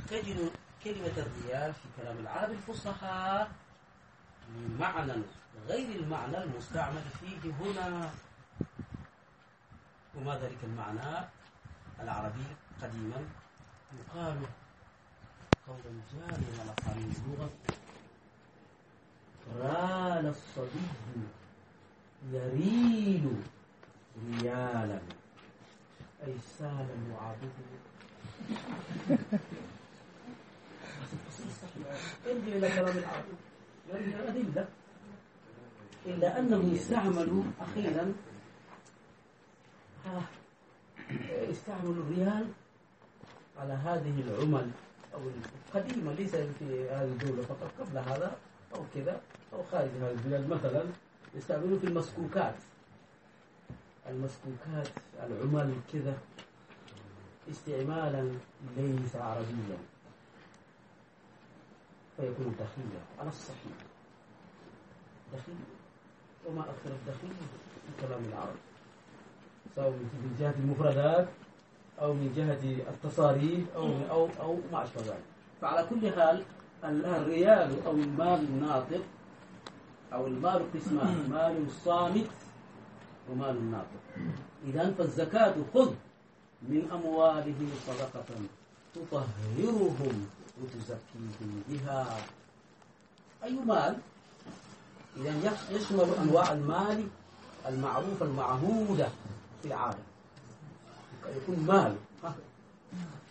تجد كلمة الريال في كلام العرب الفصحى بمعنى غير المعنى المستعمل فيه هنا. وما ذلك المعنى العربي قديما يقال قولا جاريا على قانون اللغة: رال الصبي يريل ريالا، أي سال لعابه. ارجع إلى كلام العرب يرجع الأدلة، إلا أنهم استعملوا أخيرا استعملوا الريال على هذه العمل أو القديمة، ليس في هذه الدولة فقط، قبل هذا أو كذا أو خارج هذه البلاد مثلا يستعملوا في المسكوكات العمل كذا استعمالا ليس عربيا، فيكون دخيلا على الصحيح، دخيل. وما أكثر الدخيل في كلام العرب، سواء من جهة المفردات أو من جهة التصاريف أو ما أشبه ذلك. فعلى كل حال الريال أو المال الناطق أو المال قسمان: مال صامت ومال ناطق. إذن فالزكاة خذ من أموالهم صدقة تطهرهم وتزكيهم بها. أي مال؟ إذن يشمل أنواع المال المعروفة المعهودة في العالم. يكون مال